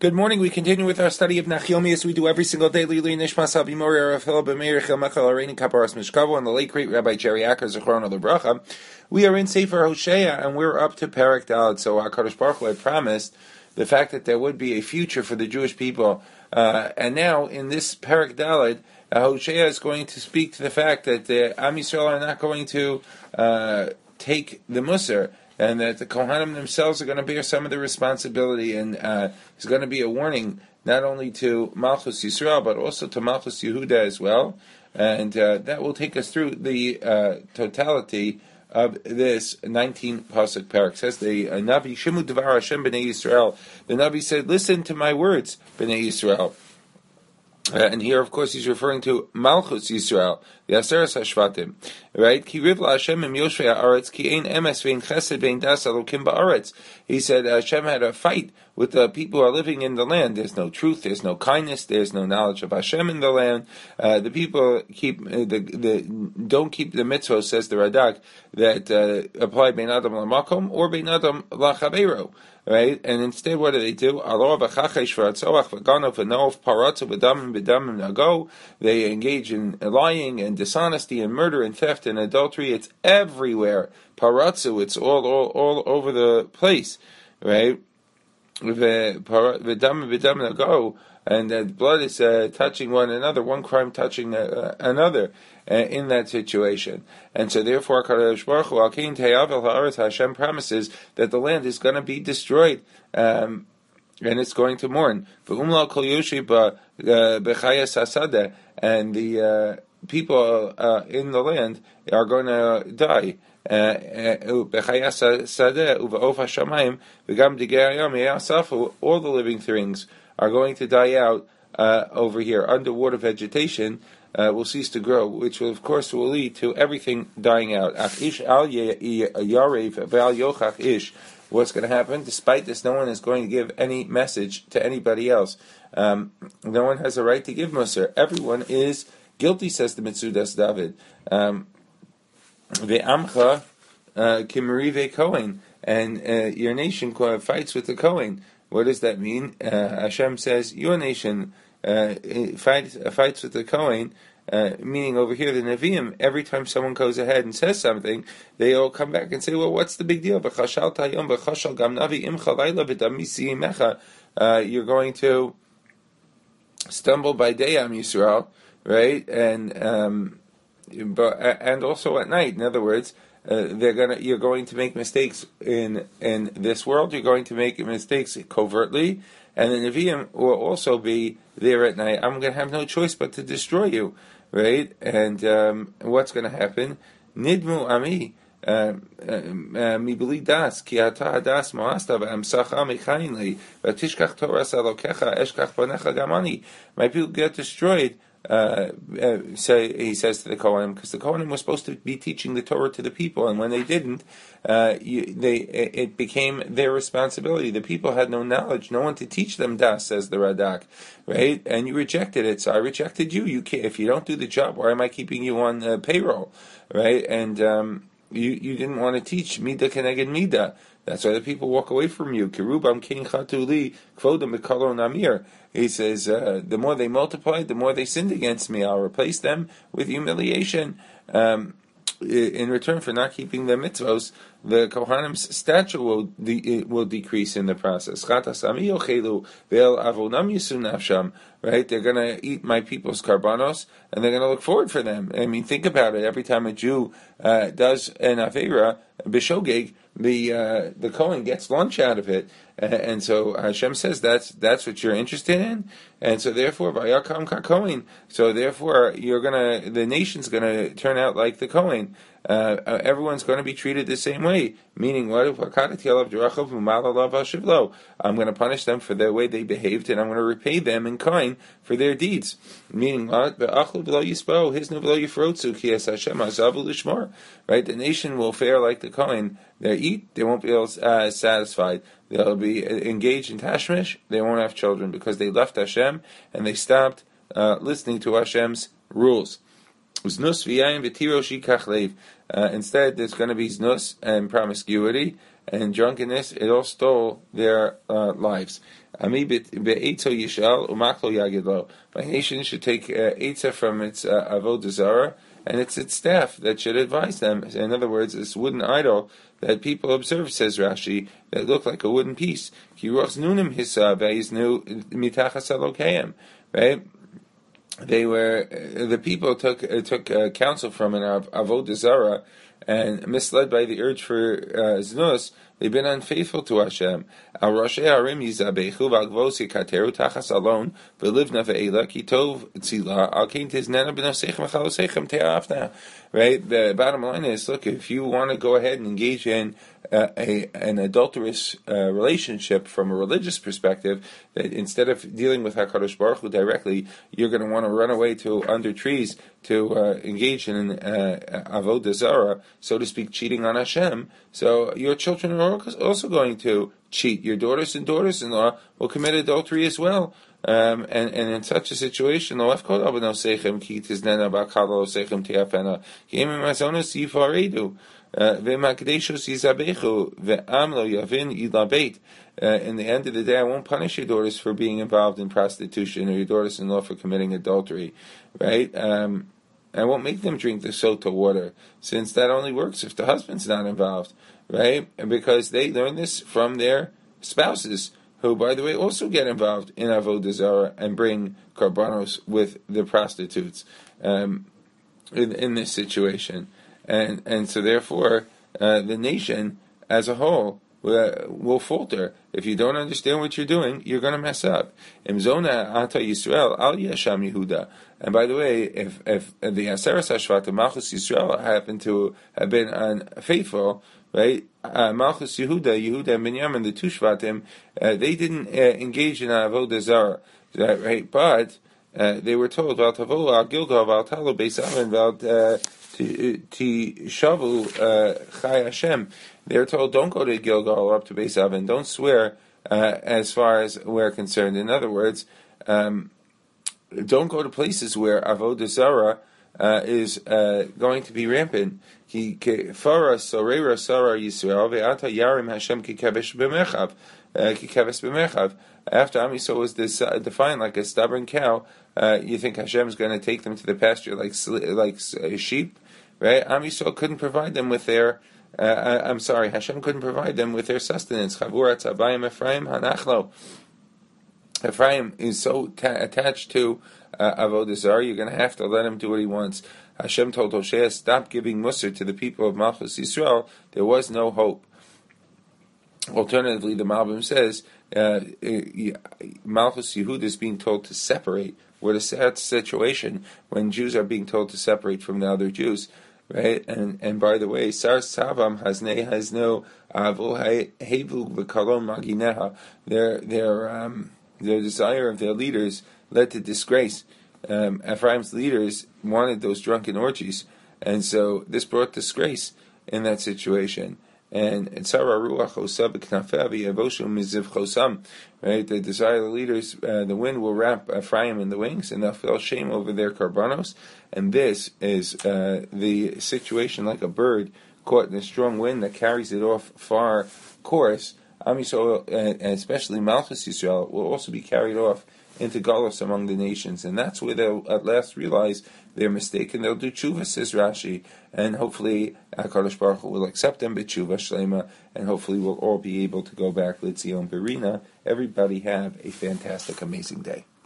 Good morning. We continue with our study of Nachyomi as we do every single day. Lili Nishmas Abimori Rafael B'Meir Chilmachal Areini Kaparas Mishkavo and the late great Rabbi Jerry Acker Zechron Lebracha. We are in Sefer Hosea and we're up to Perek Daled. So HaKadosh Baruch Hu had promised the fact that there would be a future for the Jewish people, and now in this Perek Daled, Hosea is going to speak to the fact that the Am Yisrael are not going to take the Musar, and that the Kohanim themselves are going to bear some of the responsibility, and it's going to be a warning not only to Malchus Yisrael, but also to Malchus Yehuda as well, and that will take us through the totality of this 19 pasuk parak. Says the Navi, Shimu Devar Hashem B'nei Yisrael. The Navi said, listen to my words, B'nei Yisrael. And here, of course, he's referring to Malchus Yisrael, the Aseres Hashvatim, right? Ki riv Hashem im Yoshvei Haaretz, ki ein emes vein chesed vein das Elokim ba'aretz. He said Hashem had a fight with the people who are living in the land. There's no truth, there's no kindness, there's no knowledge of Hashem in the land. The people keep don't keep the mitzvot, says the Radak, that apply bein adam lamakom or bein adam lachabeiro. Right, and instead, what do? They engage in lying and dishonesty and murder and theft and adultery. It's everywhere. Paratzu, it's all over the place, right? And the blood is touching one another, one crime touching another in that situation. And so therefore Kadosh Baruch Hu, Al-Kain Te'avel Ha'aretz, Hashem promises that the land is going to be destroyed, and it's going to mourn. V'umla kol yoshi b'chayas hasadeh, and the people in the land are going to die. All the living things are going to die out over here. Underwater vegetation will cease to grow, which will, of course, will lead to everything dying out. What's going to happen? Despite this, no one is going to give any message to anybody else. No one has a right to give Musar. Everyone is guilty, says the Mitzudas David. Ve'amcha kimerive Kohen, and your nation fights with the Kohen. What does that mean? Hashem says your nation fights with the Kohen, meaning over here the Nevi'im. Every time someone goes ahead and says something, they all come back and say, "Well, what's the big deal?" You're going to stumble by day, Am Yisrael, right? And also at night. In other words, you're going to make mistakes in this world. You're going to make mistakes covertly, and the Nevi'im will also be there at night. I'm going to have no choice but to destroy you, right? And what's going to happen? Nidmu ami mi beli das ki ata das moasta v'amsacha mechayin li v'tishkach toras elokecha eshkach banecha gamani. My people get destroyed. He says to the Kohanim, because the Kohanim was supposed to be teaching the Torah to the people, and when they didn't, it became their responsibility. The people had no knowledge, no one to teach them das, says the Radak, right? And you rejected it, so I rejected you. You can't, if you don't do the job, why am I keeping you on payroll, right? And you didn't want to teach Midah Keneged Midah. That's why the people walk away from you. Kirubam king chatuli kvodam bekalo namir. He says, the more they multiplied, the more they sinned against me. I'll replace them with humiliation. In return for not keeping the mitzvos, the Kohanim's stature will decrease in the process. Right? They're going to eat my people's karbanos, and they're going to look forward for them. I mean, think about it. Every time a Jew does an avera, b'shogeg, the Kohen gets lunch out of it, and so Hashem says that's what you're interested in, and so therefore vayakam kakohen. So therefore the nation's gonna turn out like the Kohen. Everyone's going to be treated the same way. Meaning, what? I'm going to punish them for the way they behaved, and I'm going to repay them in kind for their deeds. Meaning, what? Right? The nation will fare like the Kohen. They eat, they won't be satisfied. They'll be engaged in tashmish. They won't have children because they left Hashem and they stopped listening to Hashem's rules. Instead, there's going to be znus and promiscuity and drunkenness. It all stole their lives. Ami be'etzo yishal umaklo yagidlo. My nation should take etza from its avodah zarah, and it's its staff that should advise them. In other words, this wooden idol that people observe, says Rashi, that looked like a wooden piece. Kiruchs nunim hisa ve'iznu mitachas alokeim. Right? They were the people took counsel from an avodah zarah, and misled by the urge for znus, they've been unfaithful to Hashem. Al Roshei Harim yizabechu v'algvos yikateru tachas alon v'livna ve'ela ki tov tzila al kein tiznena b'nosechem v'chalosechem te'afna. Right? The bottom line is, look, if you want to go ahead and engage in an adulterous relationship from a religious perspective, that instead of dealing with HaKadosh Baruch Hu directly, you're going to want to run away to under trees to engage in avodah zarah, so to speak, cheating on Hashem. So your children are also going to cheat. Your daughters and daughters-in-law will commit adultery as well. And in such a situation, lo efkol abanoseichem ki tiznena ba'kavosechem te'afena ki emim azonos yifaredu ve'makdeshos yizabechu ve'am lo yavin yilabeit. In the end of the day, I won't punish your daughters for being involved in prostitution or your daughters-in-law for committing adultery, right? I won't make them drink the sota water, since that only works if the husband's not involved, right? And because they learn this from their spouses, who, by the way, also get involved in avodah zarah and bring karbanos with the prostitutes in this situation, and so therefore the nation as a whole will falter. If you don't understand what you're doing, you're going to mess up. Imzona ata Yisrael al yasham Yehuda. And by the way, if the Aseres Hashvat of Malchus Yisrael happened to have been unfaithful, right? Malchus Yehuda and Binyamin, the two Shvatim, they didn't engage in avodah zarah, right? But they were told, "Val tavo al Gilgal, val talo beis aven, val tishavu chai Hashem." They were told, "Don't go to Gilgal or up to Beis Aven. Don't swear as far as we're concerned." In other words, don't go to places where avodah zarah is going to be rampant. Ki kefara sorera sara Yisrael ve'ata yarim Hashem ki kevesh b'mechav. After Am Yisrael was defined like a stubborn cow, you think Hashem is going to take them to the pasture like sheep, right? Am Yisrael couldn't provide them with their Hashem couldn't provide them with their sustenance. Chavurat Abayim Ephraim Hanachlo. Ephraim is so attached to avodah zarah, you're going to have to let him do what he wants. Hashem told Hosea, stop giving Musar to the people of Malchus Yisrael. There was no hope. Alternatively, the Malbim says Malchus Yehuda is being told to separate. What a sad situation when Jews are being told to separate from the other Jews. Right, and by the way, Sar Savam Hasne has no Avu Hevu V'Kalon Magineha. Their desire of their leaders led to disgrace. Ephraim's leaders wanted those drunken orgies, and so this brought disgrace in that situation. And Tzara Ruach Chosam B'Knafei Yavoshu Miziv Chosam. Right, the desire of the leaders, the wind will wrap Ephraim in the wings, and they'll feel shame over their karbanos. And this is the situation like a bird caught in a strong wind that carries it off far course. Am Yisrael, and especially Malchus Yisrael, will also be carried off into Galus among the nations, and that's where they'll at last realize their mistake, and they'll do tshuva, says Rashi, and hopefully HaKadosh Baruch Hu will accept them b'tshuva shlema, and hopefully we'll all be able to go back L'Tzion Berina. Everybody have a fantastic, amazing day.